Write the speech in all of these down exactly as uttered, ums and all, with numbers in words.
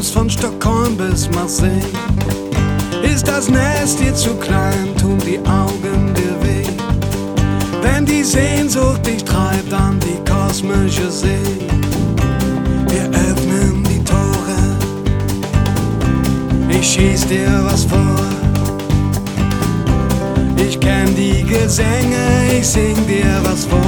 träumst von Stockholm bis Marseille. Ist das Nest dir zu klein, tun die Augen dir weh. Wenn die Sehnsucht dich treibt an die kosmische See. Wir öffnen die Tore, ich schieß dir was vor. Ich kenn die Gesänge, ich sing dir was vor.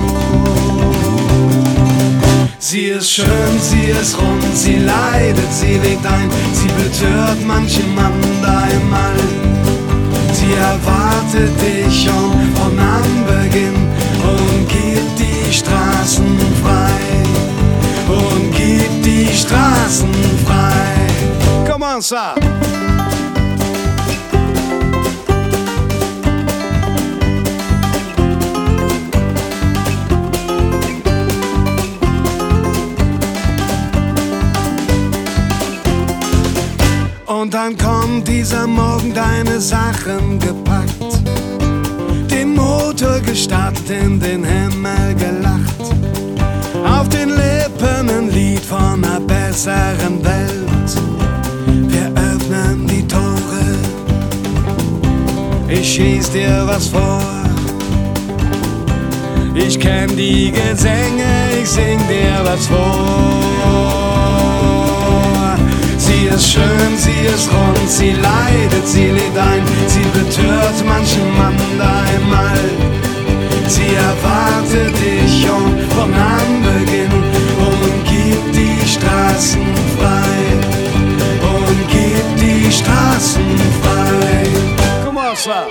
Sie ist schön, sie ist rund, sie leidet, sie legt ein, sie betört manchen Mann da im All. Sie erwartet dich schon von Anbeginn und gibt die Straßen frei. Und gibt die Straßen frei. Come on, sir! Und dann kommt dieser Morgen, deine Sachen gepackt, den Motor gestartet, in den Himmel gelacht. Auf den Lippen ein Lied von einer besseren Welt. Wir öffnen die Tore, ich schieß dir was vor. Ich kenn die Gesänge, ich sing dir was vor. Sie ist schön, sie ist rund, sie leidet, sie lädt ein, sie betört manchen Mann da im All. Sie erwartet dich schon von Anbeginn und gibt die Straßen frei. Und gibt die Straßen frei. Come on, sir!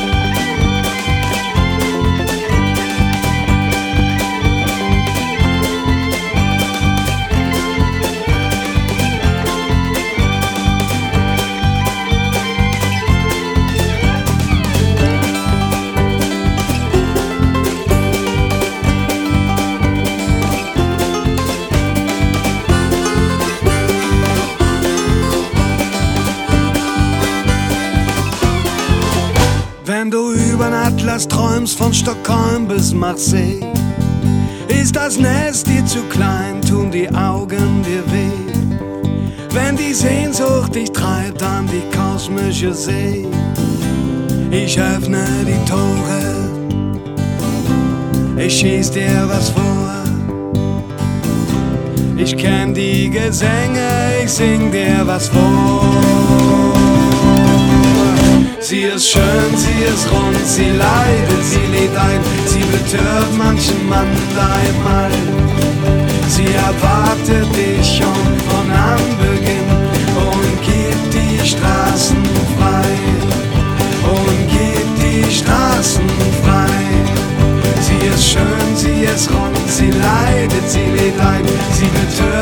Wenn du übern Atlas träumst, von Stockholm bis Marseille, ist das Nest dir zu klein, tun die Augen dir weh. Wenn die Sehnsucht dich treibt an die kosmische See, ich öffne die Tore, ich schieß dir was vor. Ich kenn die Gesänge, ich sing dir was vor. Sie ist schön, sie ist rund, sie leidet, sie lädt ein, sie betört manchen Mann da im All. Sie erwartet dich schon von Anbeginn und gibt die Straßen frei. Und gibt die Straßen frei. Sie ist schön, sie ist rund, sie leidet, sie lädt ein, sie betört